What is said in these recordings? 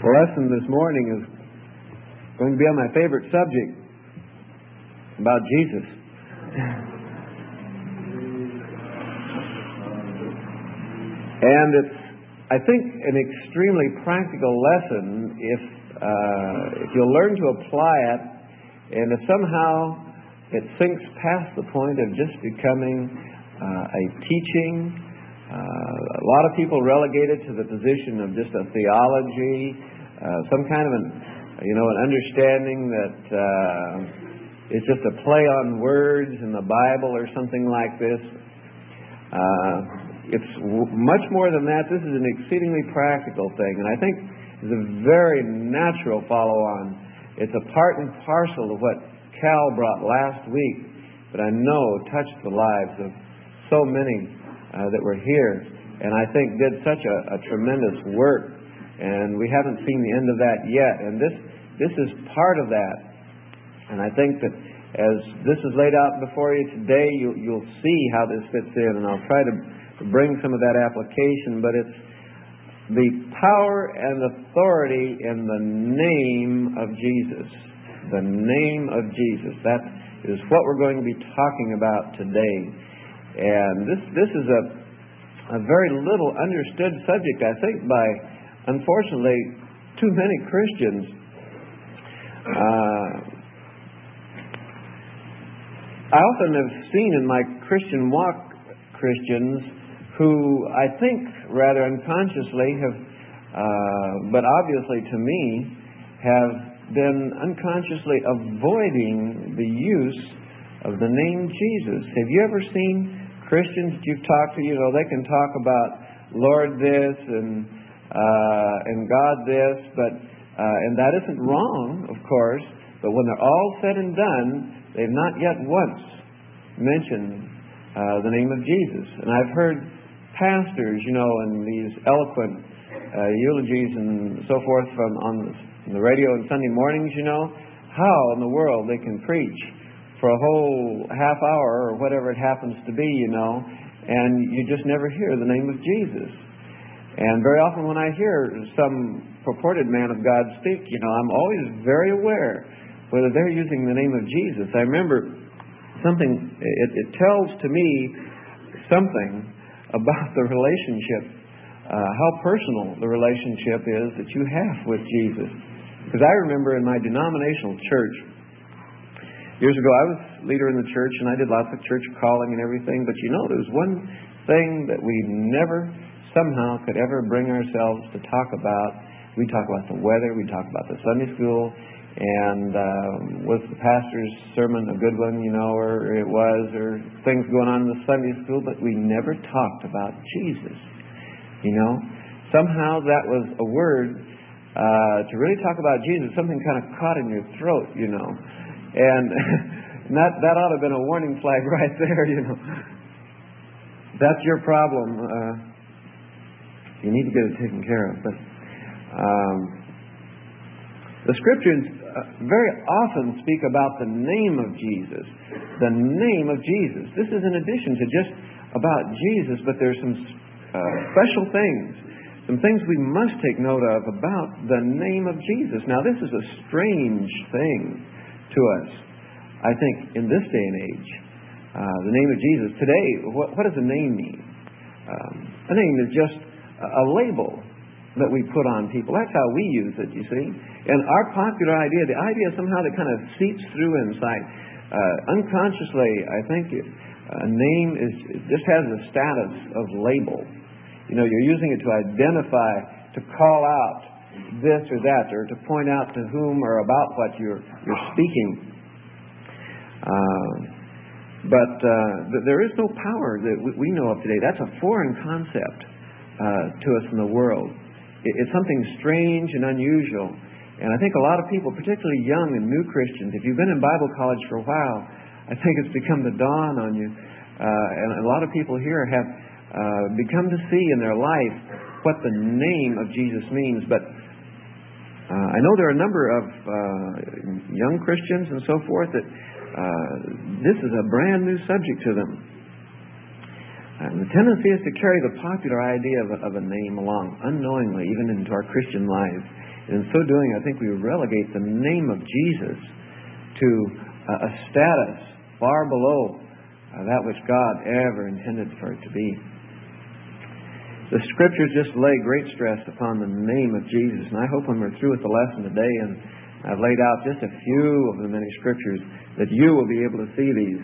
The lesson this morning is going to be on my favorite subject, about Jesus. And it's, I think, an extremely practical lesson if you'll learn to apply it, and if somehow it sinks past the point of just becoming a teaching. A lot of people relegate it to the position of just a theology, some kind of an understanding that it's just a play on words in the Bible or something like this. It's much more than that. This is an exceedingly practical thing, and I think it's a very natural follow-on. It's a part and parcel of what Cal brought last week, but I know touched the lives of so many that were here, and I think did such a tremendous work, and we haven't seen the end of that yet, and this is part of that. And I think that as this is laid out before you today, you'll see how this fits in, and I'll try to bring some of that application, but it's the power and authority in the name of Jesus. The name of Jesus. That is what we're going to be talking about today. And this is a very little understood subject, I think, by, unfortunately, too many Christians. I often have seen in my Christian walk Christians who I think rather unconsciously have, but obviously to me, have been unconsciously avoiding the use of the name Jesus. Have you ever seen Christians that you've talked to? They can talk about Lord this and God this, but and that isn't wrong, of course. But when they're all said and done, they've not yet once mentioned the name of Jesus. And I've heard pastors, in these eloquent eulogies and so forth from on the radio on Sunday mornings, how in the world they can preach for a whole half hour or whatever it happens to be, and you just never hear the name of Jesus. And very often when I hear some purported man of God speak, I'm always very aware whether they're using the name of Jesus. I remember something, it tells to me something about the relationship, how personal the relationship is that you have with Jesus. Because I remember in my denominational church, years ago I was leader in the church and I did lots of church calling and everything, but there was one thing that we never somehow could ever bring ourselves to talk about. We talk about the weather, we talk about the Sunday school, and was the pastor's sermon a good one, or it was, or things going on in the Sunday school, but we never talked about Jesus. Somehow that was a word to really talk about Jesus, something kind of caught in your throat, and that ought to have been a warning flag right there, That's your problem. You need to get it taken care of. But the Scriptures very often speak about the name of Jesus. The name of Jesus. This is in addition to just about Jesus, but there's some special things, some things we must take note of about the name of Jesus. Now, this is a strange thing to us, I think, in this day and age. The name of Jesus. Today, what does a name mean? A name is just a label that we put on people. That's how we use it, you see. And our popular idea, the idea somehow that kind of seeps through inside, unconsciously, I think a name just has the status of label. You're using it to identify, to call out this or that, or to point out to whom or about what you're speaking. But there is no power that we know of today. That's a foreign concept to us in the world. It's something strange and unusual. And I think a lot of people, particularly young and new Christians, if you've been in Bible college for a while, I think it's become the dawn on you. And a lot of people here have become to see in their life what the name of Jesus means. But I know there are a number of young Christians and so forth that this is a brand new subject to them. And the tendency is to carry the popular idea of a name along unknowingly, even into our Christian lives. And in so doing, I think we relegate the name of Jesus to a status far below that which God ever intended for it to be. The Scriptures just lay great stress upon the name of Jesus, and I hope when we're through with the lesson today, and I've laid out just a few of the many Scriptures, that you will be able to see these.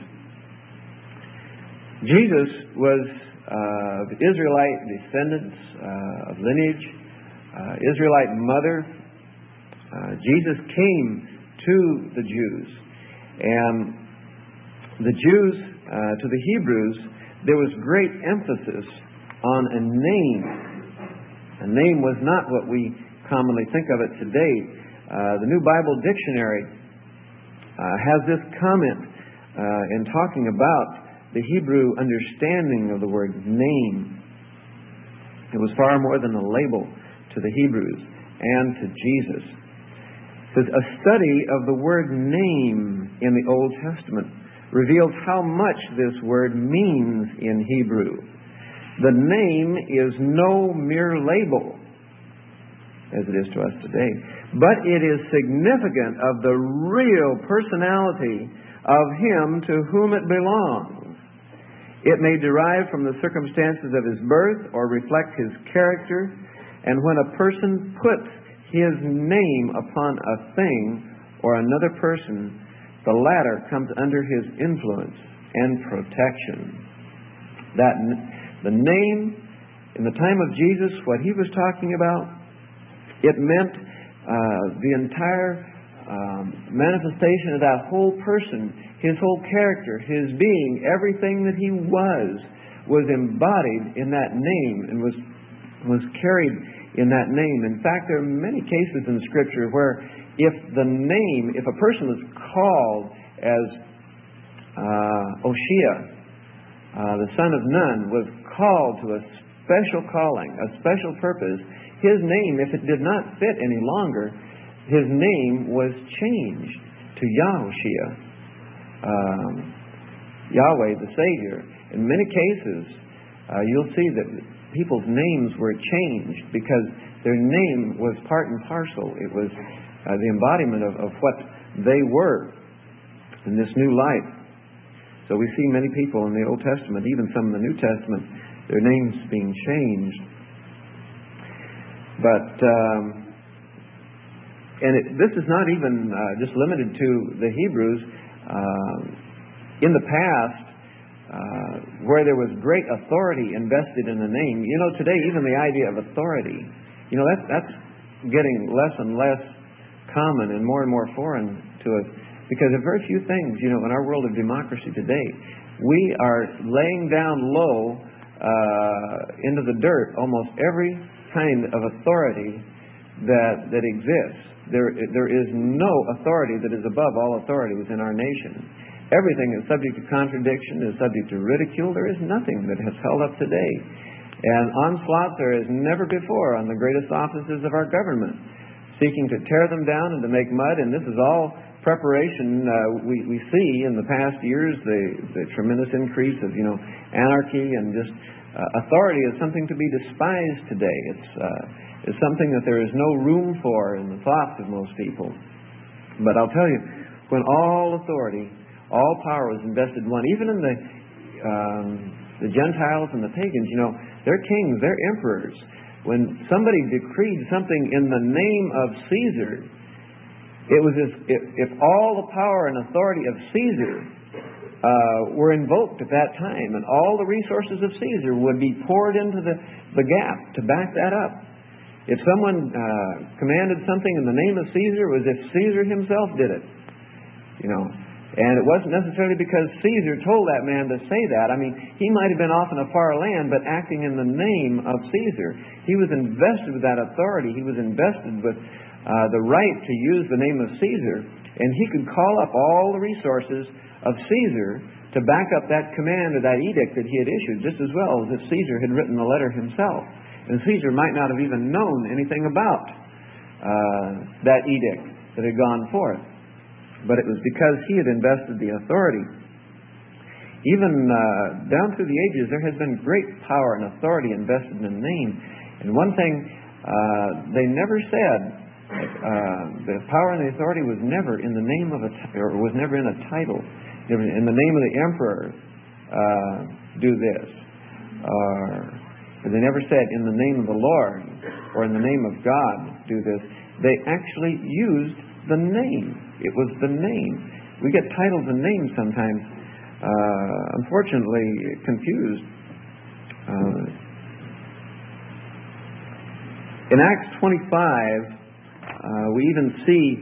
Jesus was of Israelite descendants, of lineage, Israelite mother. Jesus came to the Jews, and the Jews, to the Hebrews, there was great emphasis on a name. A name was not what we commonly think of it today. The New Bible Dictionary has this comment in talking about the Hebrew understanding of the word name. It was far more than a label to the Hebrews and to Jesus. It says, a study of the word name in the Old Testament reveals how much this word means in Hebrew. The name is no mere label, as it is to us today, but it is significant of the real personality of Him to whom it belongs. It may derive from the circumstances of His birth or reflect His character, and when a person puts his name upon a thing or another person, the latter comes under his influence and protection. The name, in the time of Jesus, what He was talking about, it meant the entire manifestation of that whole person, His whole character, His being, everything that He was embodied in that name and was carried in that name. In fact, there are many cases in Scripture where if a person was called as Hoshea, the son of Nun, was called to a special calling, a special purpose, his name, if it did not fit any longer, his name was changed to Yahushua, Yahweh the Savior. In many cases, you'll see that people's names were changed because their name was part and parcel. It was the embodiment of what they were in this new life. So we see many people in the Old Testament, even some in the New Testament, their names being changed. But this is not even just limited to the Hebrews. In the past, where there was great authority invested in a name, today even the idea of authority, that's getting less and less common and more foreign to us, because of very few things, in our world of democracy today, we are laying down low into the dirt almost every kind of authority that exists. There is no authority that is above all authorities in our nation. Everything is subject to contradiction, is subject to ridicule. There is nothing that has held up today. And onslaught there is never before on the greatest offices of our government, seeking to tear them down and to make mud. And this is all preparation. We see in the past years the tremendous increase of anarchy, and just authority is something to be despised today. It's something that there is no room for in the thoughts of most people. But I'll tell you, when all authority, all power was invested in one, even in the Gentiles and the pagans, their kings, their emperors, when somebody decreed something in the name of Caesar, it was as if all the power and authority of Caesar were invoked at that time, and all the resources of Caesar would be poured into the gap to back that up. If someone commanded something in the name of Caesar, it was as if Caesar himself did it. And it wasn't necessarily because Caesar told that man to say that. I mean, he might have been off in a far land, but acting in the name of Caesar. He was invested with that authority. He was invested with the right to use the name of Caesar, and he could call up all the resources of Caesar to back up that command or that edict that he had issued, just as well as if Caesar had written the letter himself. And Caesar might not have even known anything about that edict that had gone forth. But it was because he had invested the authority. Even down through the ages, there has been great power and authority invested in a name. And one thing they never said The power and the authority was never in the name of or was never in a title. In the name of the emperor, do this. They never said, in the name of the Lord or in the name of God, do this. They actually used the name. It was the name. We get titles and names sometimes, unfortunately, confused. In Acts 25, we even see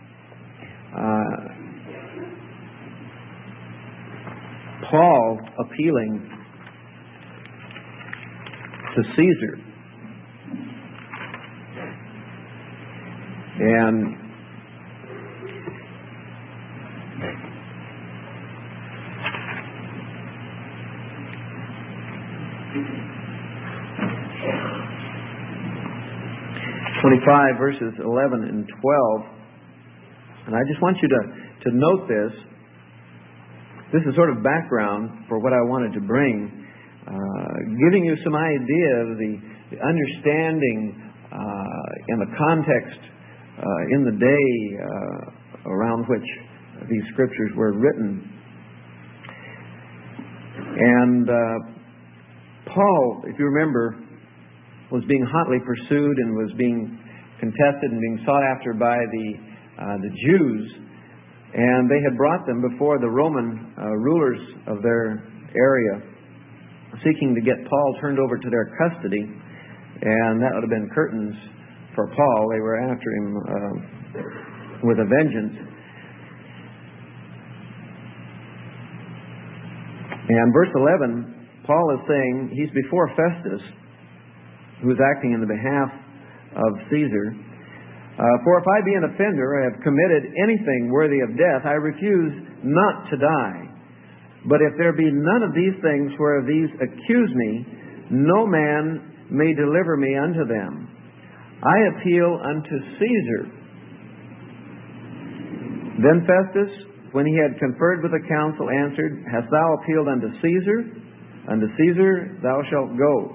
Paul appealing to Caesar. And verses 11 and 12, and I just want you to note this. This is sort of background for what I wanted to bring, giving you some idea of the understanding and the context in the day around which these scriptures were written. And Paul, if you remember, was being hotly pursued and was being contested and being sought after by the Jews, and they had brought them before the Roman rulers of their area, seeking to get Paul turned over to their custody, and that would have been curtains for Paul. They were after him with a vengeance. And verse 11, Paul is saying he's before Festus, who is acting in the behalf of Caesar. For if I be an offender or have committed anything worthy of death, I refuse not to die. But if there be none of these things whereof these accuse me, no man may deliver me unto them. I appeal unto Caesar. Then Festus, when he had conferred with the council, answered, Hast thou appealed unto Caesar? Unto Caesar thou shalt go.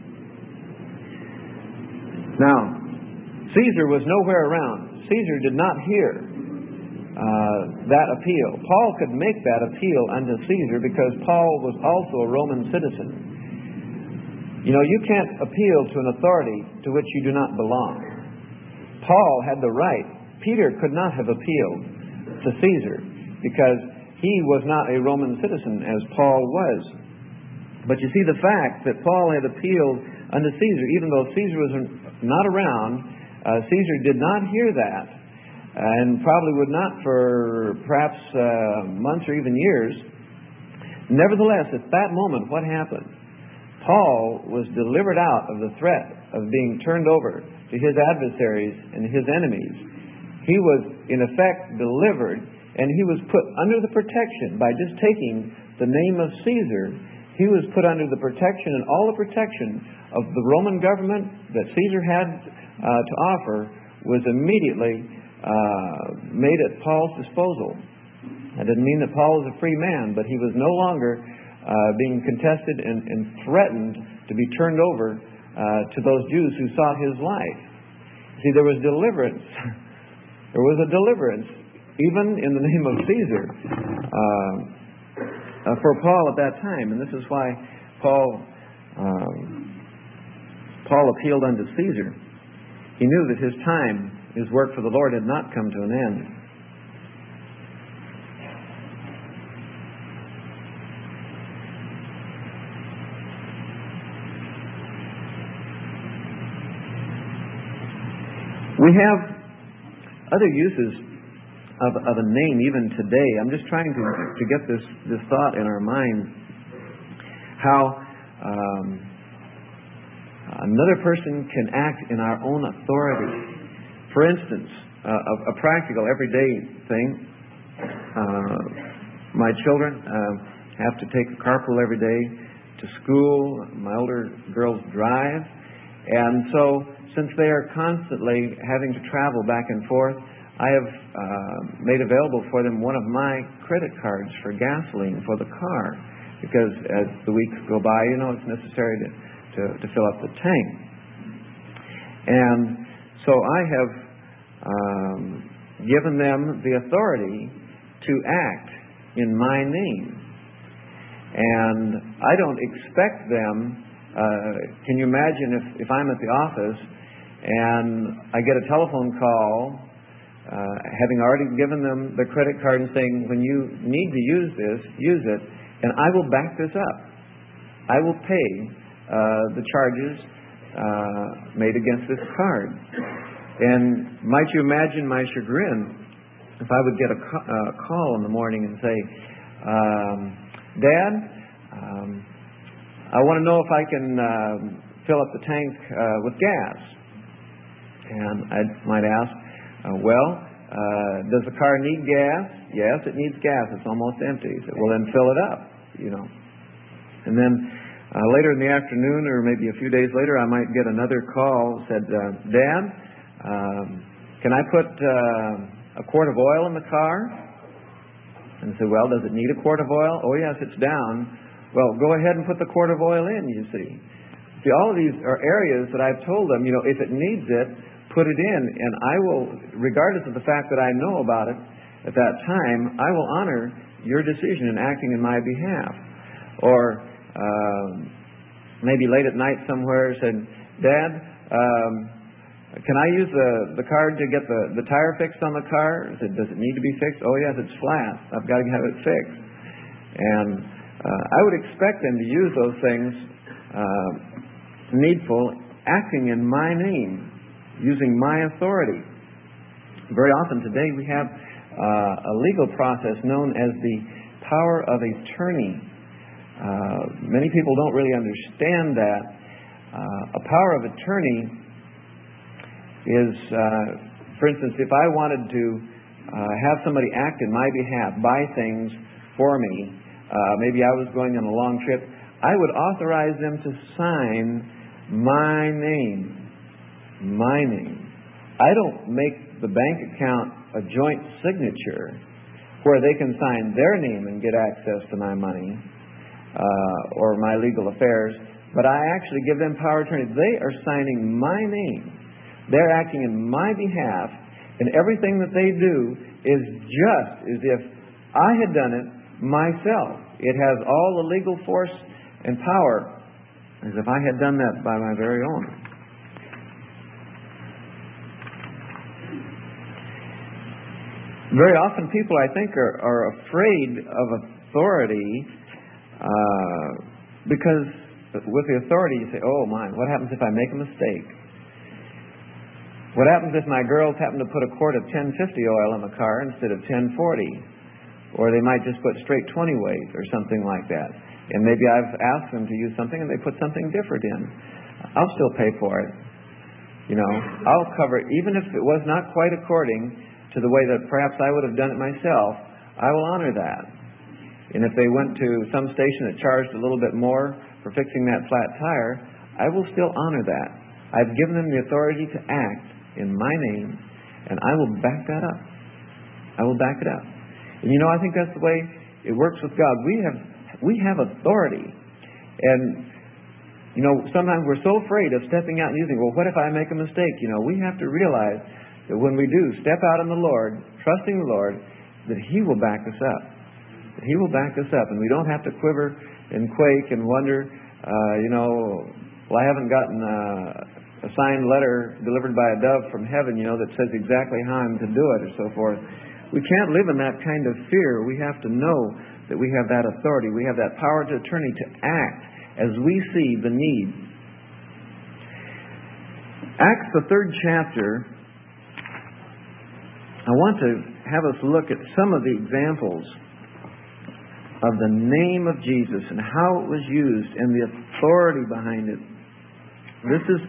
Now, Caesar was nowhere around. Caesar did not hear that appeal. Paul could make that appeal unto Caesar because Paul was also a Roman citizen. You know, you can't appeal to an authority to which you do not belong. Paul had the right. Peter could not have appealed to Caesar because he was not a Roman citizen as Paul was. But you see, the fact that Paul had appealed unto Caesar, even though Caesar was not around, Caesar did not hear that, and probably would not for perhaps months or even years. Nevertheless, at that moment, what happened? Paul was delivered out of the threat of being turned over to his adversaries and his enemies. He was, in effect, delivered, and he was put under the protection by just taking the name of Caesar. He was put under the protection and all the protection of the Roman government that Caesar had to offer was immediately made at Paul's disposal. That didn't mean that Paul was a free man, but he was no longer being contested and threatened to be turned over to those Jews who sought his life. See, there was deliverance. There was a deliverance, even in the name of Caesar, for Paul at that time. And this is why Paul appealed unto Caesar. He knew that his time, his work for the Lord had not come to an end. We have other uses of a name even today. I'm just trying to get this thought in our mind. How another person can act in our own authority. For instance, a practical, everyday thing. My children have to take the carpool every day to school. My older girls drive. And so, since they are constantly having to travel back and forth, I have made available for them one of my credit cards for gasoline for the car. Because as the weeks go by, you know, it's necessary to fill up the tank. And so I have given them the authority to act in my name. And I don't expect them, can you imagine if I'm at the office and I get a telephone call, having already given them the credit card and saying, when you need to use this, use it, and I will back this up. I will pay the charges made against this card. And might you imagine my chagrin if I would get a call in the morning and say, Dad, I want to know if I can fill up the tank with gas. And I might ask, does the car need gas? Yes, it needs gas. It's almost empty. He said, well, then fill it up, And then later in the afternoon, or maybe a few days later, I might get another call that said, Dad, can I put a quart of oil in the car? And I said, well, does it need a quart of oil? Oh, yes, it's down. Well, go ahead and put the quart of oil in, you see. See, all of these are areas that I've told them, if it needs it, put it in, and I will, regardless of the fact that I know about it at that time, I will honor your decision in acting in my behalf. Or maybe late at night somewhere said, Dad, can I use the card to get the tire fixed on the car? I said, does it need to be fixed? Oh, yes, it's flat. I've got to have it fixed. And I would expect them to use those things needful, acting in my name, using my authority. Very often today we have a legal process known as the power of attorney. Many people don't really understand that. A power of attorney is, for instance, if I wanted to have somebody act in my behalf, buy things for me, maybe I was going on a long trip, I would authorize them to sign my name. My name. I don't make the bank account a joint signature where they can sign their name and get access to my money or my legal affairs, but I actually give them power of attorney. They are signing my name. They're acting in my behalf, and everything that they do is just as if I had done it myself. It has all the legal force and power as if I had done that by my very own. Very often people, I think, are afraid of authority because with the authority you say, oh my, what happens if I make a mistake? What happens if my girls happen to put a quart of 1050 oil in the car instead of 1040? Or they might just put straight 20 weight or something like that. And maybe I've asked them to use something and they put something different in. I'll still pay for it. I'll cover it. Even if it was not quite according to the way that perhaps I would have done it myself, I will honor that. And if they went to some station that charged a little bit more for fixing that flat tire, I will still honor that. I've given them the authority to act in my name, and I will back that up. I will back it up. And I think that's the way it works with God. We have authority. And, sometimes we're so afraid of stepping out and using, well, what if I make a mistake? We have to realize that when we do step out in the Lord, trusting the Lord, that He will back us up. That He will back us up. And we don't have to quiver and quake and wonder, I haven't gotten a signed letter delivered by a dove from heaven, that says exactly how I'm to do it or so forth. We can't live in that kind of fear. We have to know that we have that authority. We have that power of attorney to act as we see the need. Acts, the 3rd chapter, I want to have us look at some of the examples of the name of Jesus and how it was used and the authority behind it. This is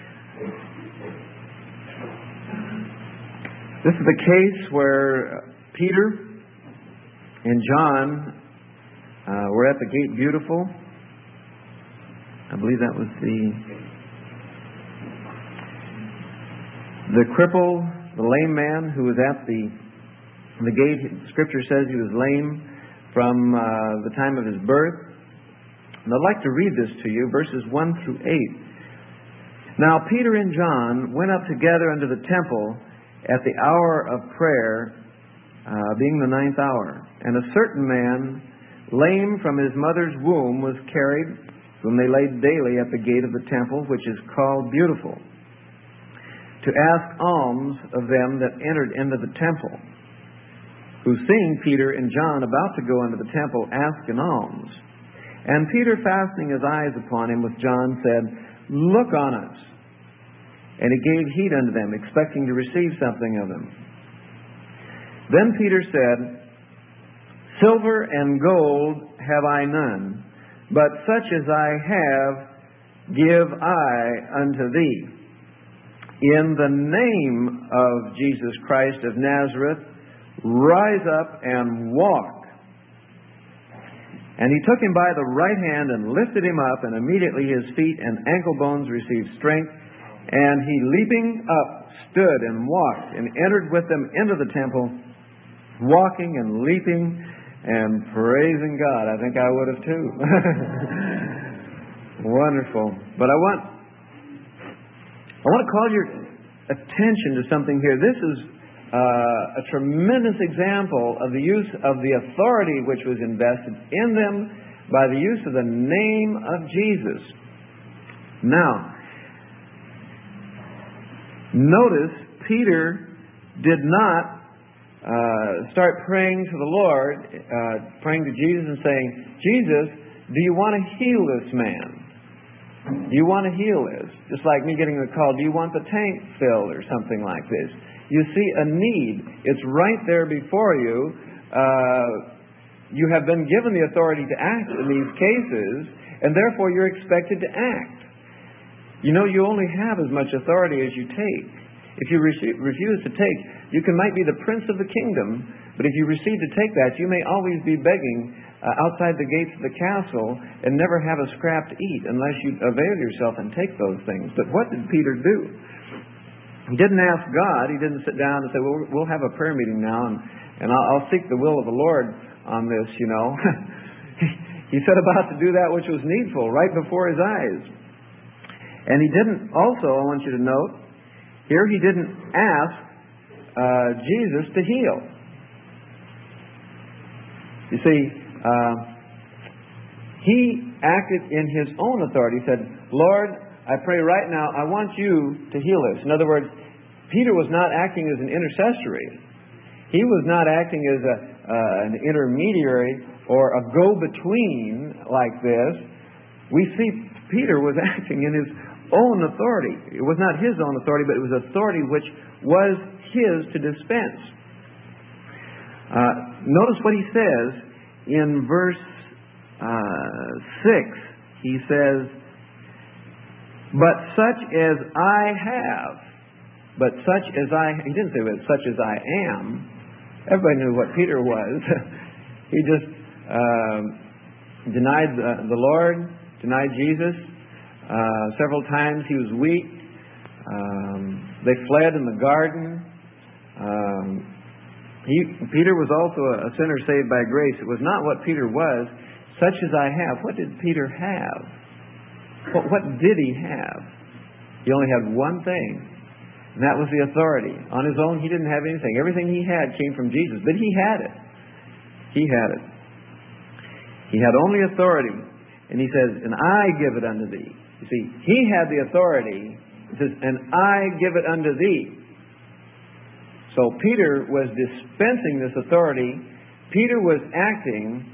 the case where Peter and John were at the Gate Beautiful. I believe that was the cripple, the lame man who was at the gate. Scripture says he was lame from the time of his birth. And I'd like to read this to you, verses 1 through 8. Now Peter and John went up together unto the temple, at the hour of prayer, being the 9th hour. And a certain man, lame from his mother's womb, was carried, whom they laid daily at the gate of the temple, which is called Beautiful, to ask alms of them that entered into the temple, who, seeing Peter and John about to go into the temple, asked an alms. And Peter, fastening his eyes upon him with John, said, "Look on us." And he gave heed unto them, expecting to receive something of them. Then Peter said, "Silver and gold have I none, but such as I have give I unto thee. In the name of Jesus Christ of Nazareth, rise up and walk." And he took him by the right hand and lifted him up, and immediately his feet and ankle bones received strength. And he, leaping up, stood and walked, and entered with them into the temple, walking and leaping and praising God. I think I would have too. Wonderful. But I want to call your attention to something here. This is a tremendous example of the use of the authority which was invested in them by the use of the name of Jesus. Now, notice Peter did not start praying to the Lord, praying to Jesus and saying, "Jesus, do you want to heal this man? Do you want to heal this?" Just like me getting the call, "Do you want the tank filled?" or something like this. You see a need. It's right there before you. You have been given the authority to act in these cases, and therefore you're expected to act. You know, you only have as much authority as you take. If you refuse to take, you might be the prince of the kingdom, but if you refuse to take that, you may always be begging outside the gates of the castle and never have a scrap to eat unless you avail yourself and take those things. But what did Peter do? He didn't ask God. He didn't sit down and say, "Well, we'll have a prayer meeting now, and I'll seek the will of the Lord on this, you know." He set about to do that which was needful right before his eyes. And he didn't, also, I want you to note, here he didn't ask Jesus to heal. You see, he acted in his own authority. He said, "Lord, I pray right now, I want you to heal us." In other words, Peter was not acting as an intercessory. He was not acting as an intermediary or a go-between like this. We see Peter was acting in his own authority. It was not his own authority, but it was authority which was his to dispense. Notice what he says in verse 6. He says, "But such as I have," but such as I, he didn't say, "but such as I am." Everybody knew what Peter was. He just denied the Lord, denied Jesus. Several times he was weak. They fled in the garden. Peter was also a sinner saved by grace. It was not what Peter was. Such as I have. What did Peter have? What did he have? He only had one thing, and that was the authority. On his own, he didn't have anything. Everything he had came from Jesus, but he had it. He had it. He had only authority, and he says, "And I give it unto thee." You see, he had the authority. He says, "And I give it unto thee." So Peter was dispensing this authority. Peter was acting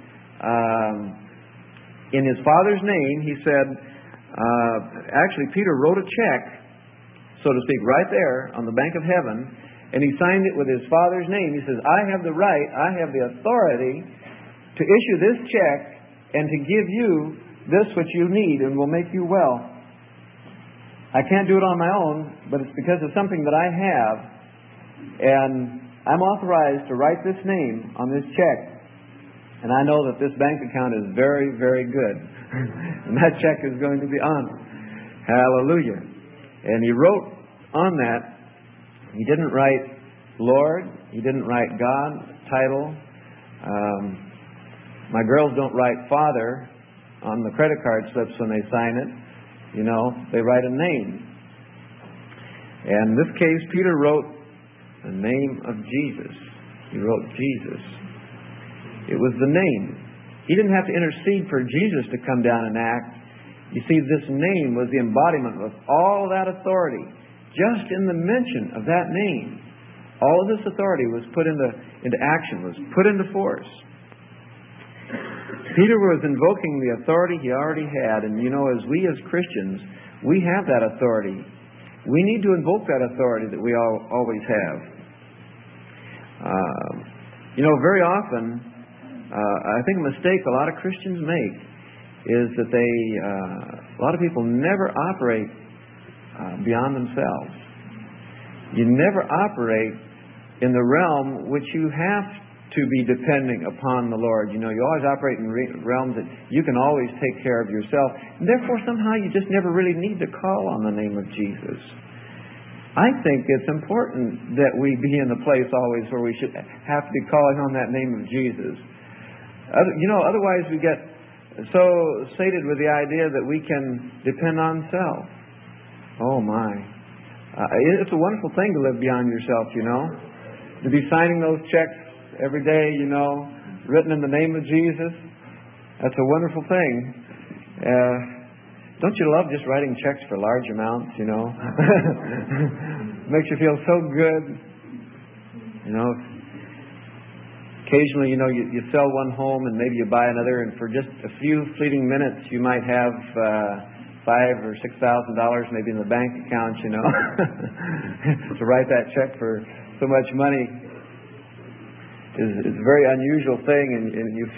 in his Father's name. He said, actually, Peter wrote a check, so to speak, right there on the bank of heaven, and he signed it with his Father's name. He says, "I have the right, I have the authority to issue this check and to give you this which you need and will make you well. I can't do it on my own, but it's because of something that I have, and I'm authorized to write this name on this check. And I know that this bank account is very, very good. And that check is going to be honored." Hallelujah. And he wrote on that. He didn't write Lord. He didn't write God title. My girls don't write Father on the credit card slips when they sign it. You know, they write a name. And in this case, Peter wrote the name of Jesus. He wrote Jesus. It was the name. He didn't have to intercede for Jesus to come down and act. You see, this name was the embodiment of all that authority. Just in the mention of that name, all of this authority was put into action, was put into force. Peter was invoking the authority he already had. And you know, as Christians, we have that authority. We need to invoke that authority that we always have. Very often, I think a mistake a lot of Christians make is that a lot of people never operate beyond themselves. You never operate in the realm which you have to be depending upon the Lord. You always operate in realms that you can always take care of yourself. And therefore, somehow you just never really need to call on the name of Jesus. I think it's important that we be in the place always where we should have to be calling on that name of Jesus. Otherwise we get so sated with the idea that we can depend on self. Oh my. It's a wonderful thing to live beyond yourself, To be signing those checks every day, written in the name of Jesus. That's a wonderful thing. Don't you love just writing checks for large amounts, Makes you feel so good. Occasionally, you sell one home and maybe you buy another, and for just a few fleeting minutes you might have $5,000 or $6,000 maybe in the bank account, To write that check for so much money is a very unusual thing, and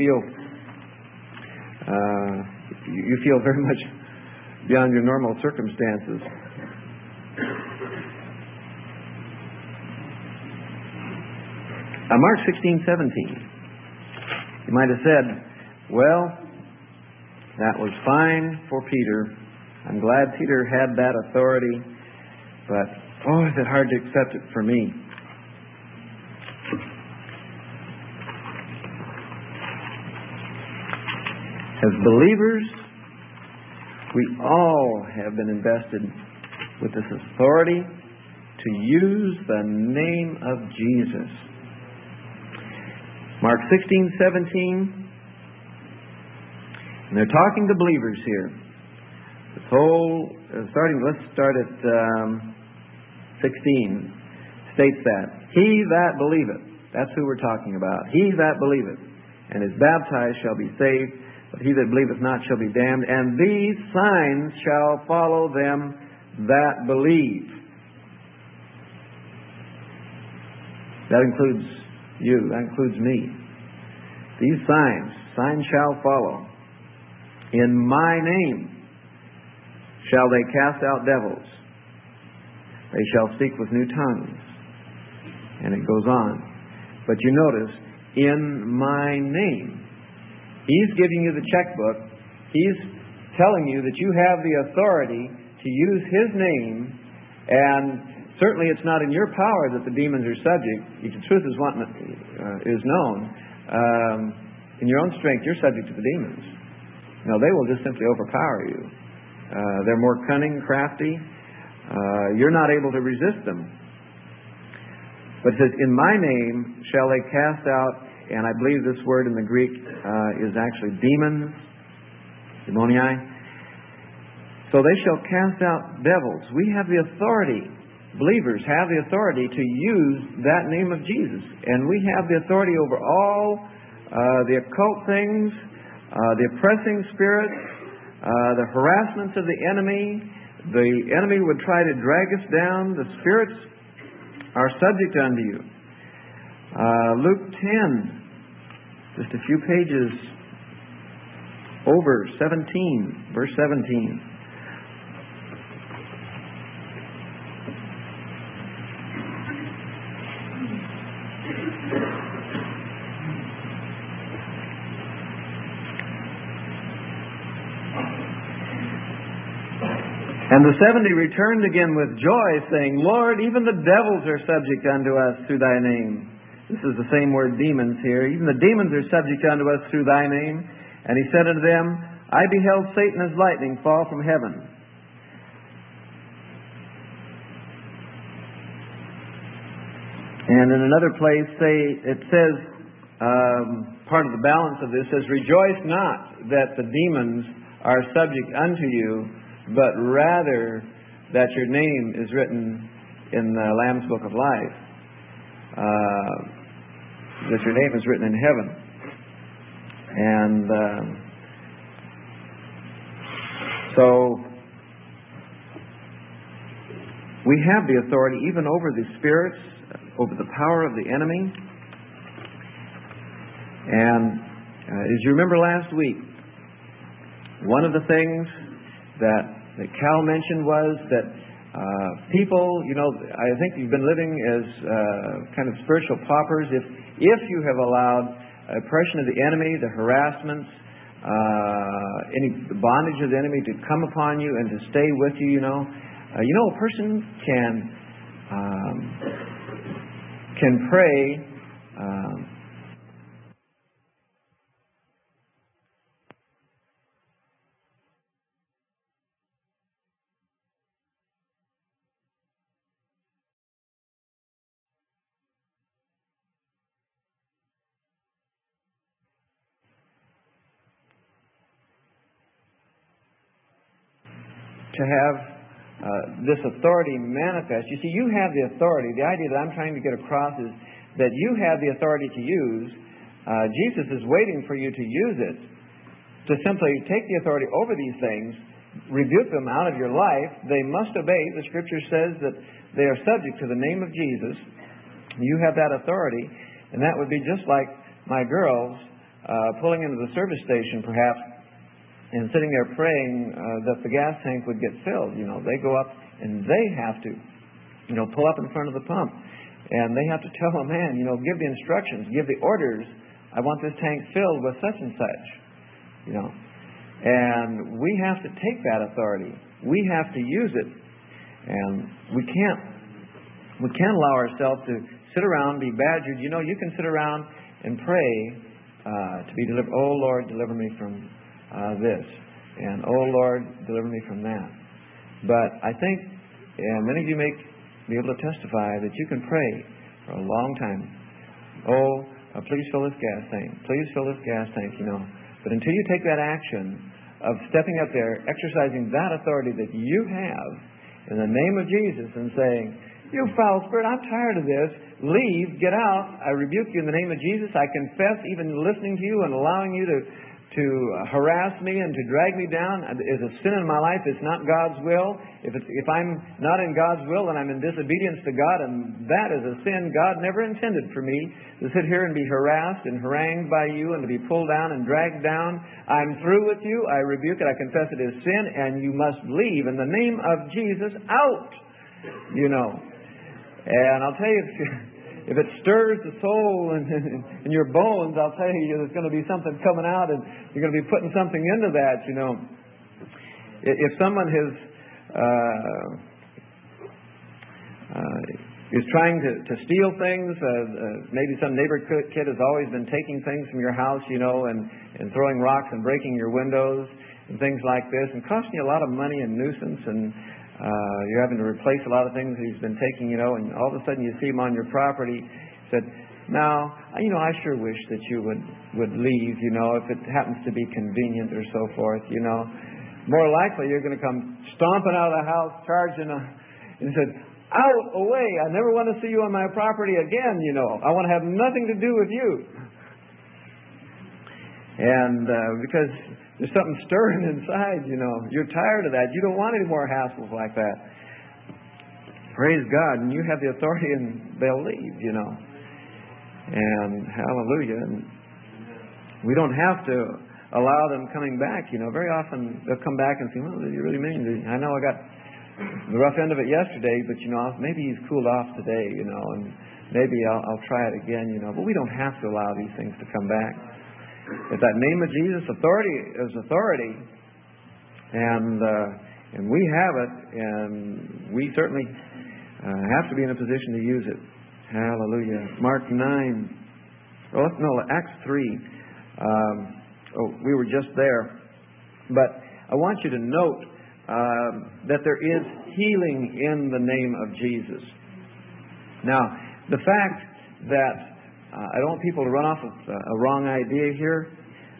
you feel very much beyond your normal circumstances. Mark 16:17. You might have said, well, that was fine for Peter. I'm glad Peter had that authority, but is it hard to accept it for me. As believers, we all have been invested with this authority to use the name of Jesus. Mark 16:17. And they're talking to believers here. This whole, let's start at 16. States that, he that believeth, that's who we're talking about. He that believeth and is baptized shall be saved, but he that believeth not shall be damned. And these signs shall follow them that believe. That includes you. That includes me. These signs shall follow. In my name shall they cast out devils. They shall speak with new tongues. And it goes on. But you notice, in my name. He's giving you the checkbook. He's telling you that you have the authority to use His name, and certainly it's not in your power that the demons are subject. The truth is known. In your own strength, you're subject to the demons. No, they will just simply overpower you. They're more cunning, crafty. You're not able to resist them. But it says, in my name shall they cast out, and I believe this word in the Greek is actually demons, demonii. So they shall cast out devils. We have the authority. Believers have the authority to use that name of Jesus. And we have the authority over all the occult things, the oppressing spirits, the harassments of the enemy. The enemy would try to drag us down. The spirits are subject unto you. Luke 10, just a few pages over 17, verse 17. And the 70 returned again with joy, saying, Lord, even the devils are subject unto us through thy name. This is the same word, demons, here. Even the demons are subject unto us through thy name. And he said unto them, I beheld Satan as lightning fall from heaven. And in another place, it says, part of the balance of this says, rejoice not that the demons are subject unto you, but rather that your name is written in the Lamb's Book of Life. That your name is written in heaven. And so we have the authority even over the spirits, over the power of the enemy. And as you remember last week, one of the things that Cal mentioned was that people, I think you've been living as kind of spiritual paupers. If you have allowed oppression of the enemy, the harassments, any bondage of the enemy to come upon you and to stay with you, a person can pray. To have this authority manifest. You see, you have the authority. The idea that I'm trying to get across is that you have the authority to use. Jesus is waiting for you to use it, to simply take the authority over these things, rebuke them out of your life. They must obey. The Scripture says that they are subject to the name of Jesus. You have that authority, and that would be just like my girls pulling into the service station, perhaps, and sitting there praying that the gas tank would get filled. They go up and they have to, pull up in front of the pump. And they have to tell a man, give the instructions, give the orders. I want this tank filled with such and such. And we have to take that authority. We have to use it. And we can't allow ourselves to sit around, be badgered. You can sit around and pray to be delivered. Oh, Lord, deliver me from this, and oh Lord, deliver me from that. But I think, and many of you may be able to testify that you can pray for a long time. Please fill this gas tank. Please fill this gas tank. But until you take that action of stepping up there, exercising that authority that you have in the name of Jesus, and saying, "You foul spirit, I'm tired of this. Leave, get out. I rebuke you in the name of Jesus. I confess, even listening to you and allowing you to harass me and to drag me down is a sin in my life. It's not God's will. If I'm not in God's will, then I'm in disobedience to God, and that is a sin God never intended for me, to sit here and be harassed and harangued by you and to be pulled down and dragged down. I'm through with you. I rebuke it. I confess it is sin, and you must leave in the name of Jesus out." And I'll tell you, if it stirs the soul in your bones, I'll tell you, there's going to be something coming out, and you're going to be putting something into that, If someone is trying to steal things, maybe some neighbor kid has always been taking things from your house, and throwing rocks and breaking your windows and things like this, and costing you a lot of money and nuisance, and you're having to replace a lot of things that he's been taking, and all of a sudden you see him on your property. Said, "Now, I sure wish that you would leave, if it happens to be convenient or so forth, More likely you're going to come stomping out of the house, charging, and said, "Out, away, I never want to see you on my property again, I want to have nothing to do with you." And because there's something stirring inside, You're tired of that. You don't want any more hassles like that. Praise God. And you have the authority, and they'll leave, And hallelujah. And we don't have to allow them coming back, Very often they'll come back and say, "Well, you really mean, I know I got the rough end of it yesterday, but, maybe he's cooled off today, and maybe I'll try it again, But we don't have to allow these things to come back. But that name of Jesus, authority is authority, and we have it, and we certainly have to be in a position to use it. Hallelujah. Mark 9. Acts 3. We were just there. But I want you to note that there is healing in the name of Jesus. Now, The fact that I don't want people to run off with a wrong idea here.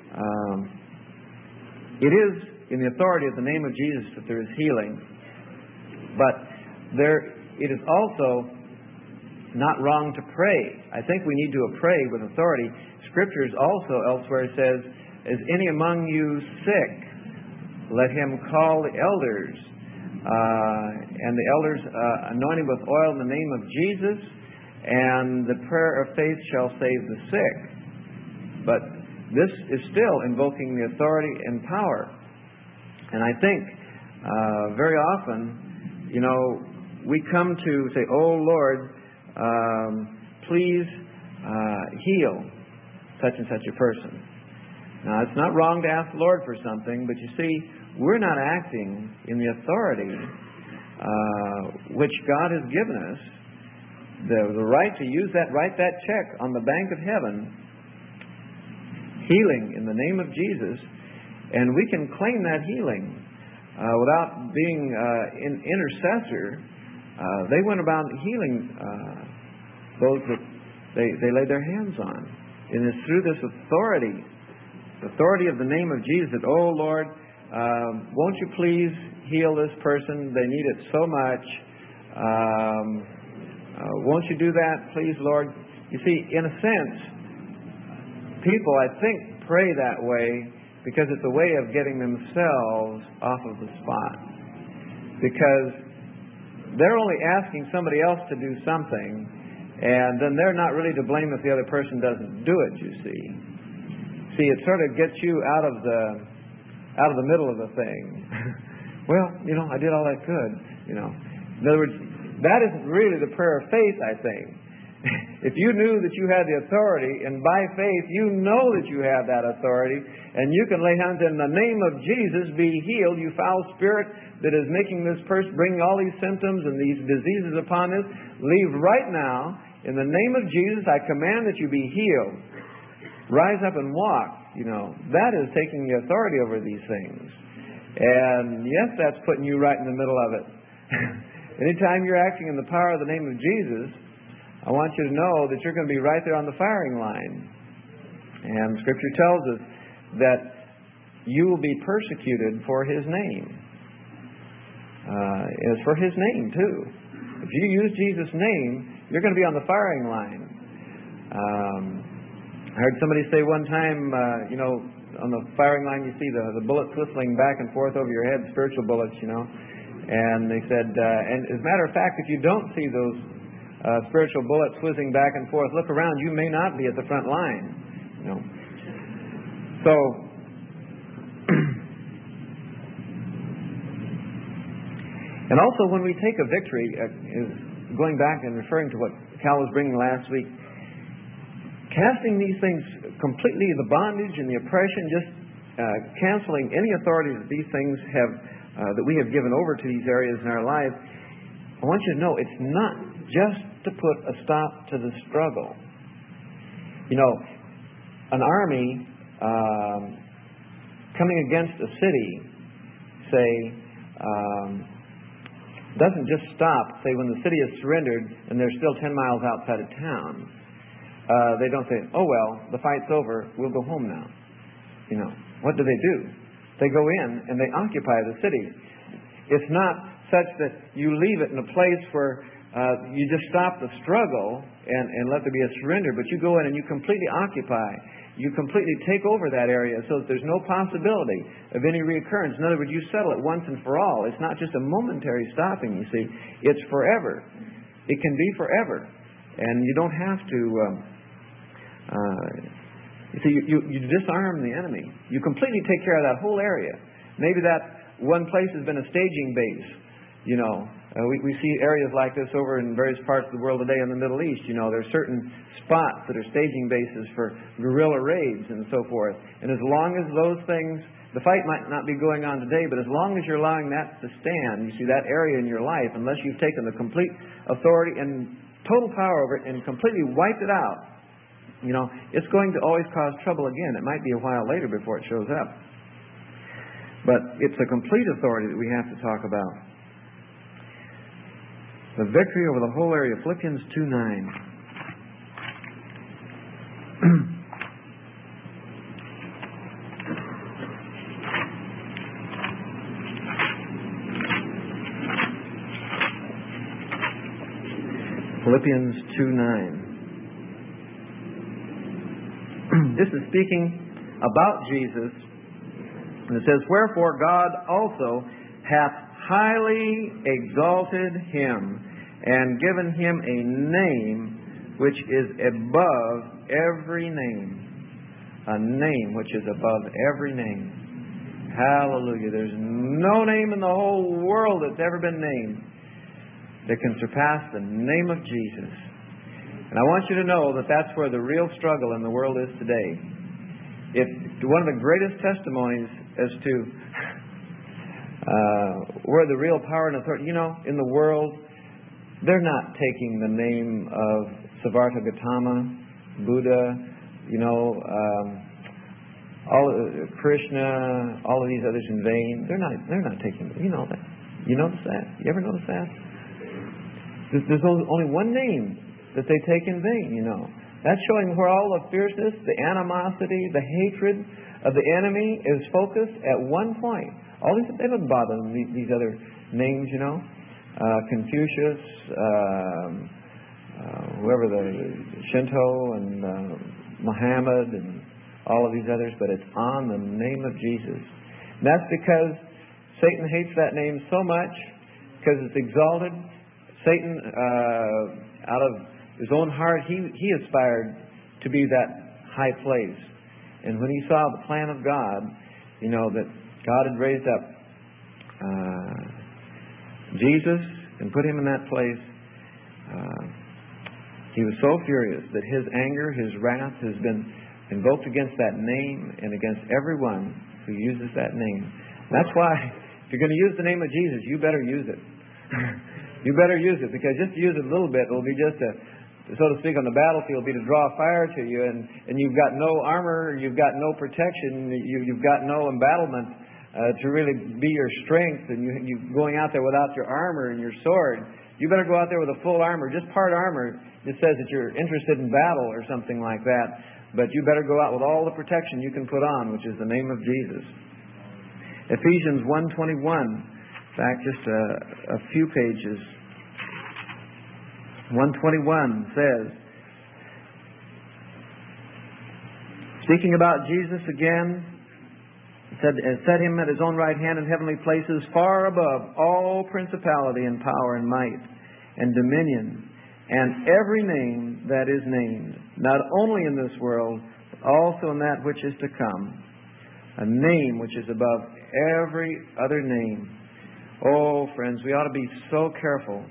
It is in the authority of the name of Jesus that there is healing, but it is also not wrong to pray. I think we need to pray with authority. Scriptures also elsewhere says, "Is any among you sick? Let him call the elders, and the elders anoint him with oil in the name of Jesus, and the prayer of faith shall save the sick." But this is still invoking the authority and power. And I think very often, we come to say, "Oh Lord, please heal such and such a person." Now, it's not wrong to ask the Lord for something, but you see, we're not acting in the authority which God has given us, the right to use that, write that check on the bank of heaven, healing in the name of Jesus, and we can claim that healing without being an intercessor. They went about healing those that they laid their hands on. And it's through this authority, the authority of the name of Jesus, that, "Oh Lord, won't you please heal this person? They need it so much. Won't you do that, please, Lord?" You see, in a sense, people, I think, pray that way because it's a way of getting themselves off of the spot. Because they're only asking somebody else to do something, and then they're not really to blame if the other person doesn't do it, you see. See, it sort of gets you out of the middle of the thing. Well, I did all I could, In other words, that isn't really the prayer of faith, I think. If you knew that you had the authority, and by faith you know that you have that authority, and you can lay hands in the name of Jesus, be healed, you foul spirit that is making this person, bringing all these symptoms and these diseases upon us, leave right now. In the name of Jesus, I command that you be healed. Rise up and walk. That is taking the authority over these things. And yes, that's putting you right in the middle of it. Anytime you're acting in the power of the name of Jesus, I want you to know that you're going to be right there on the firing line. And Scripture tells us that you will be persecuted for His name. It's for His name, too. If you use Jesus' name, you're going to be on the firing line. I heard somebody say one time, on the firing line you see the bullets whistling back and forth over your head, spiritual bullets, And they said, and as a matter of fact, if you don't see those spiritual bullets whizzing back and forth, look around. You may not be at the front line. So, and also when we take a victory, going back and referring to what Cal was bringing last week, casting these things completely, the bondage and the oppression, just canceling any authority that these things have, that we have given over to these areas in our lives. I want you to know it's not just to put a stop to the struggle. An army coming against a city, say, doesn't just stop, say, when the city is surrendered and they're still 10 miles outside of town. They don't say, "Oh, well, the fight's over, we'll go home now." What do? They go in and they occupy the city. It's not such that you leave it in a place where you just stop the struggle and let there be a surrender, but you go in and you completely occupy. You completely take over that area so that there's no possibility of any reoccurrence. In other words, you settle it once and for all. It's not just a momentary stopping, you see. It's forever. It can be forever. And you don't have to... you disarm the enemy. You completely take care of that whole area. Maybe that one place has been a staging base. We see areas like this over in various parts of the world today in the Middle East. There's certain spots that are staging bases for guerrilla raids and so forth. And as long as those things, the fight might not be going on today, but as long as you're allowing that to stand, you see that area in your life, unless you've taken the complete authority and total power over it and completely wiped it out, it's going to always cause trouble again. It might be a while later before it shows up. But it's a complete authority that we have to talk about. The victory over the whole area. Philippians 2:9. Philippians 2:9. This is speaking about Jesus. And it says, "Wherefore God also hath highly exalted him, and given him a name which is above every name." A name which is above every name. Hallelujah. There's no name in the whole world that's ever been named that can surpass the name of Jesus. And I want you to know that that's where the real struggle in the world is today. It's one of the greatest testimonies as to where the real power and authority, in the world, they're not taking the name of Siddhartha Gautama, Buddha, Krishna, all of these others in vain. They're not taking that. You know that. You notice that? You ever notice that? There's only one name that they take in vain, That's showing where all the fierceness, the animosity, the hatred of the enemy is focused at one point. All these, they don't bother these other names, Confucius, whoever the Shinto and Muhammad and all of these others, but it's on the name of Jesus. And that's because Satan hates that name so much because it's exalted. Satan, out of his own heart, he aspired to be that high place. And when he saw the plan of God, that God had raised up Jesus and put him in that place, he was so furious that his anger, his wrath has been invoked against that name and against everyone who uses that name. That's why, if you're going to use the name of Jesus, you better use it. You better use it, because just to use it a little bit will be just so to speak, on the battlefield, be to draw fire to you, and you've got no armor, you've got no protection, you've got no embattlement to really be your strength, and you going out there without your armor and your sword. You better go out there with a full armor, just part armor. It says that you're interested in battle or something like that, but you better go out with all the protection you can put on, which is the name of Jesus. Ephesians 1:21. In fact, just a few pages. 1:21 says, speaking about Jesus again, set him at his own right hand in heavenly places, far above all principality and power and might and dominion, and every name that is named, not only in this world, but also in that which is to come. A name which is above every other name. Oh, friends, we ought to be so careful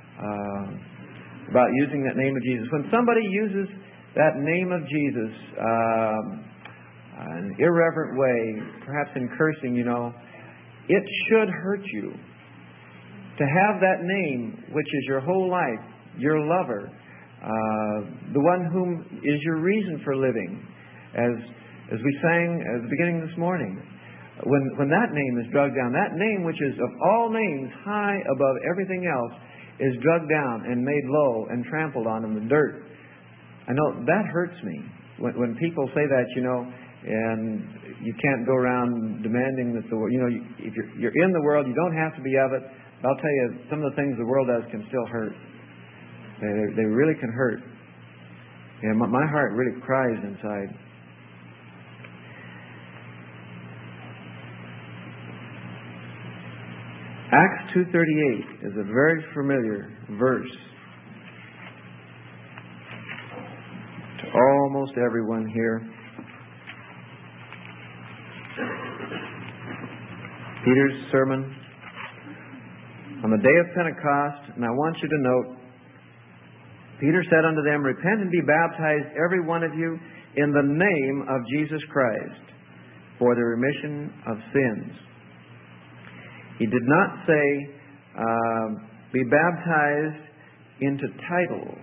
about using that name of Jesus. When somebody uses that name of Jesus in an irreverent way, perhaps in cursing, it should hurt you to have that name, which is your whole life, your lover, the one whom is your reason for living. As we sang at the beginning this morning, when that name is drugged down, that name which is of all names high above everything else, is drugged down and made low and trampled on in the dirt. I know that hurts me when people say that, and you can't go around demanding that if you're in the world, you don't have to be of it. But I'll tell you, some of the things the world does can still hurt. They really can hurt. And my heart really cries inside. Acts 2:38 is a very familiar verse to almost everyone here. Peter's sermon on the day of Pentecost, and I want you to note, Peter said unto them, repent and be baptized, every one of you, in the name of Jesus Christ, for the remission of sins. He did not say, be baptized into titles.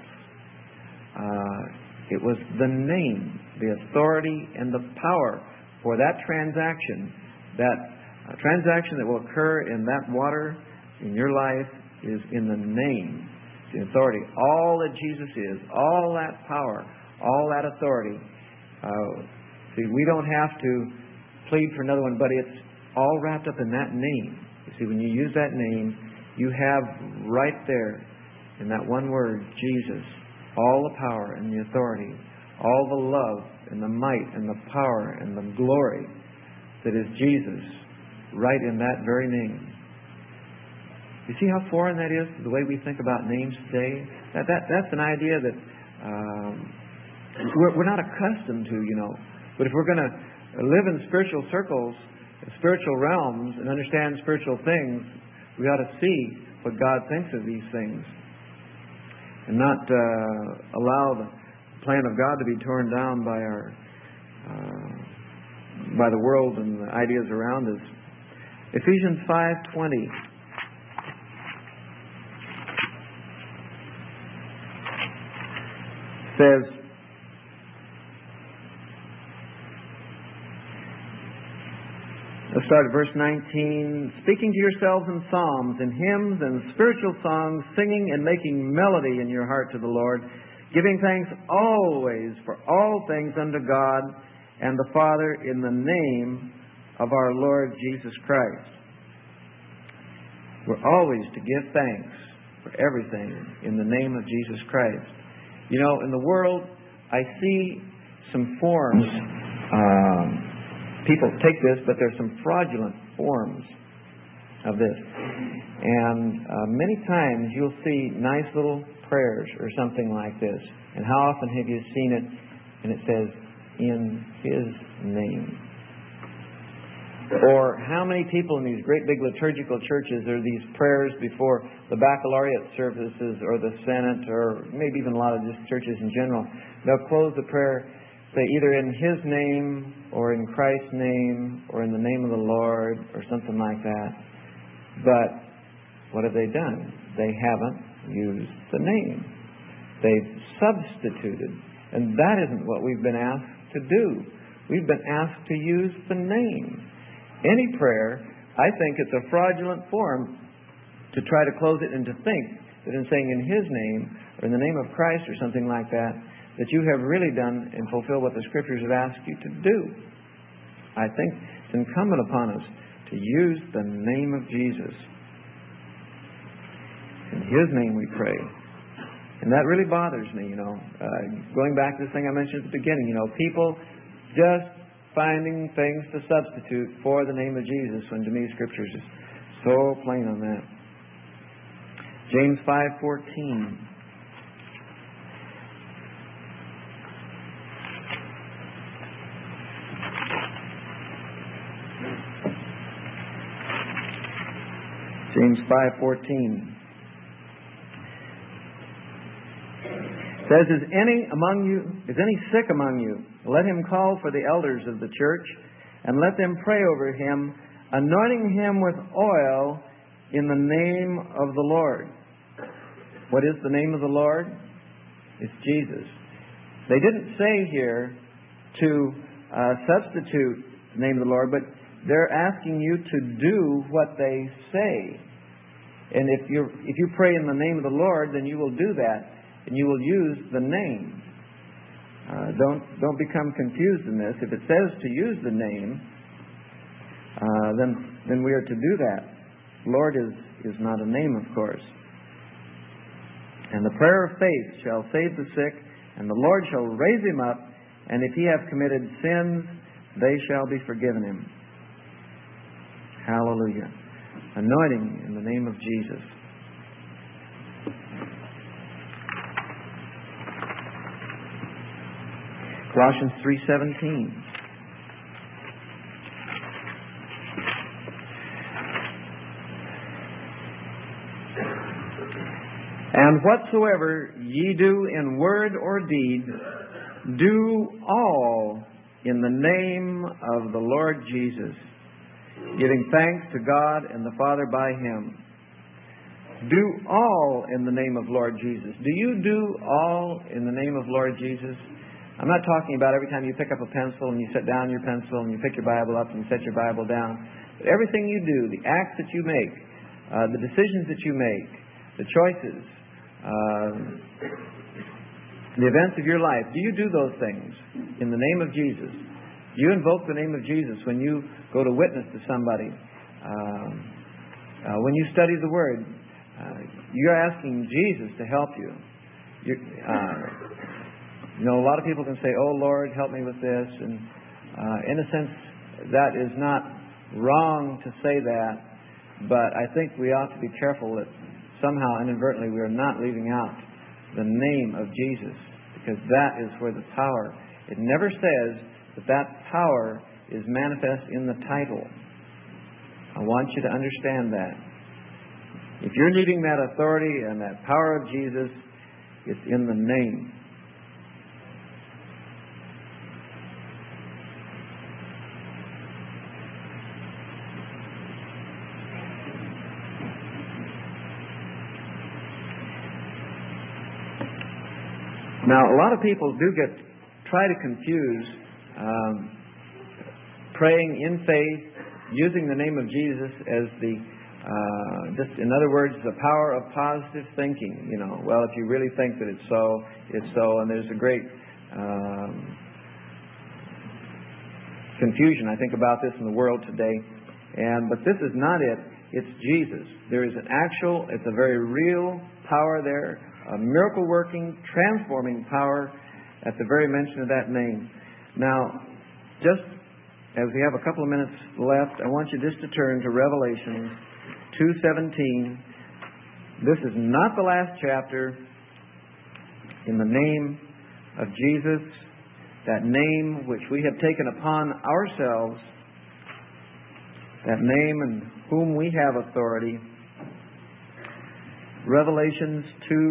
It was the name, the authority, and the power for that transaction. That transaction that will occur in that water in your life is in the name, the authority. All that Jesus is, all that power, all that authority. See, we don't have to plead for another one, but it's all wrapped up in that name. You see, when you use that name, you have right there in that one word, Jesus, all the power and the authority, all the love and the might and the power and the glory that is Jesus, right in that very name. You see how foreign that is to the way we think about names today? That's an idea that we're not accustomed to, you know. But if we're going to live in spiritual circles, spiritual realms, and understand spiritual things, we ought to see what God thinks of these things, and not allow the plan of God to be torn down by by the world and the ideas around us. Ephesians 5:20 says, let's start at verse 19. Speaking to yourselves in psalms and hymns and spiritual songs, singing and making melody in your heart to the Lord, giving thanks always for all things unto God and the Father in the name of our Lord Jesus Christ. We're always to give thanks for everything in the name of Jesus Christ. You know, in the world, I see some forms. People take this, but there's some fraudulent forms of this. And many times you'll see nice little prayers or something like this. And how often have you seen it and it says, in His name? Or how many people in these great big liturgical churches are these prayers before the baccalaureate services or the Senate, or maybe even a lot of just churches in general? They'll close the prayer, say either in His name or in Christ's name or in the name of the Lord or something like that. But what have they done? They haven't used the name. They've substituted. And that isn't what we've been asked to do. We've been asked to use the name. Any prayer, I think it's a fraudulent form to try to close it and to think that in saying in His name or in the name of Christ or something like that, that you have really done and fulfilled what the Scriptures have asked you to do. I think it's incumbent upon us to use the name of Jesus. In His name we pray. And that really bothers me, you know. Going back to this thing I mentioned at the beginning, you know, people just finding things to substitute for the name of Jesus, when to me Scriptures is so plain on that. James 5:14. James 5:14 says, Is any sick among you? Let him call for the elders of the church, and let them pray over him, anointing him with oil in the name of the Lord. What is the name of the Lord? It's Jesus. They didn't say here to substitute the name of the Lord, but they're asking you to do what they say. And if you pray in the name of the Lord, then you will do that, and you will use the name. Don't become confused in this. If it says to use the name, then we are to do that. Lord is not a name, of course. And the prayer of faith shall save the sick, and the Lord shall raise him up, and if he have committed sins, they shall be forgiven him. Hallelujah. Anointing in the name of Jesus. Colossians 3:17. And whatsoever ye do in word or deed, do all in the name of the Lord Jesus, giving thanks to God and the Father by Him. Do all in the name of Lord Jesus. Do you do all in the name of Lord Jesus? I'm not talking about every time you pick up a pencil and you set down your pencil and you pick your Bible up and you set your Bible down. But everything you do, the acts that you make, the decisions that you make, the choices, the events of your life, do you do those things in the name of Jesus? Do you invoke the name of Jesus when you go to witness to somebody? When you study the Word, you're asking Jesus to help you. A lot of people can say, "Oh Lord, help me with this," and in a sense, that is not wrong to say that, but I think we ought to be careful that somehow inadvertently we are not leaving out the name of Jesus, because that is where the power. It never says that power is manifest in the title. I want you to understand that. If you're needing that authority and that power of Jesus, it's in the name. Now, a lot of people do try to confuse praying in faith, using the name of Jesus as just in other words, the power of positive thinking. Well, if you really think that it's so, it's so. And there's a great confusion, I think, about this in the world today. But this is not it. It's Jesus. There is it's a very real power there, a miracle-working, transforming power at the very mention of that name. Now, just as we have a couple of minutes left, I want you just to turn to Revelation 2:17. This is not the last chapter. In the name of Jesus, that name which we have taken upon ourselves, that name in whom we have authority. Revelations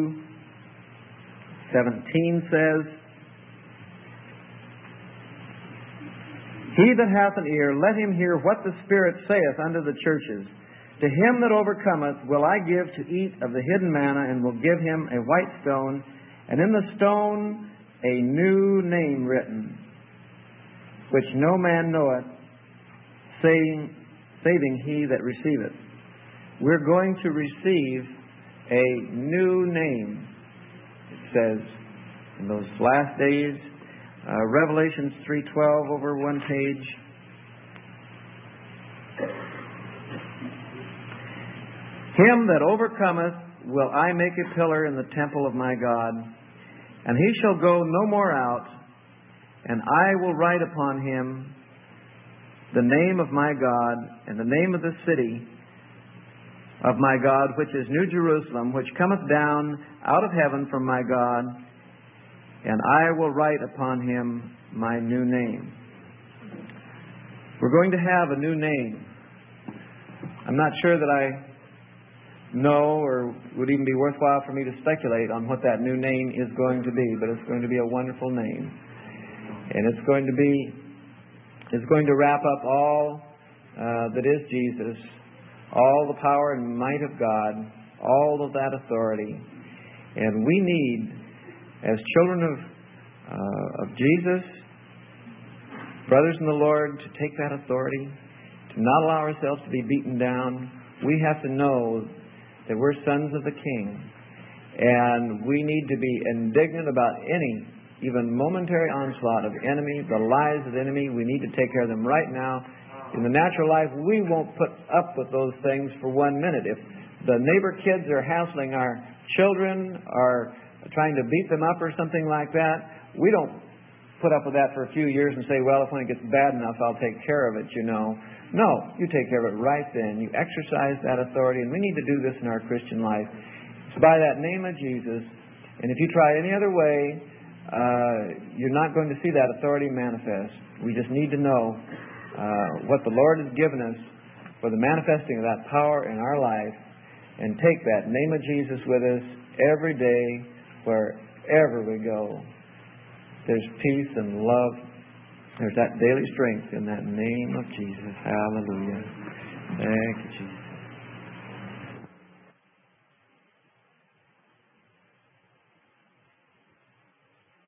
2:17 says, "He that hath an ear, let him hear what the Spirit saith unto the churches. To him that overcometh will I give to eat of the hidden manna, and will give him a white stone, and in the stone a new name written, which no man knoweth, saving he that receiveth." We're going to receive a new name, it says, in those last days. Revelations 3:12 over one page. "Him that overcometh will I make a pillar in the temple of my God, and he shall go no more out, and I will write upon him the name of my God, and the name of the city of my God, which is New Jerusalem, which cometh down out of heaven from my God, and I will write upon him my new name." We're going to have a new name. I'm not sure that I know or would even be worthwhile for me to speculate on what that new name is going to be, but it's going to be a wonderful name. And it's going to wrap up all that is Jesus, all the power and might of God, all of that authority. And we need, as children of Jesus, brothers in the Lord, to take that authority, to not allow ourselves to be beaten down. We have to know that we're sons of the King, and we need to be indignant about any, even momentary onslaught of enemy, the lies of the enemy. We need to take care of them right now. In the natural life, we won't put up with those things for 1 minute. If the neighbor kids are hassling our children, or trying to beat them up or something like that, we don't put up with that for a few years and say, "Well, if when it gets bad enough, I'll take care of it, No, you take care of it right then. You exercise that authority, and we need to do this in our Christian life. It's by that name of Jesus, and if you try any other way, you're not going to see that authority manifest. We just need to know what the Lord has given us for the manifesting of that power in our life, and take that name of Jesus with us every day, wherever we go. There's peace and love. There's that daily strength in that name of Jesus. Hallelujah. Thank you, Jesus.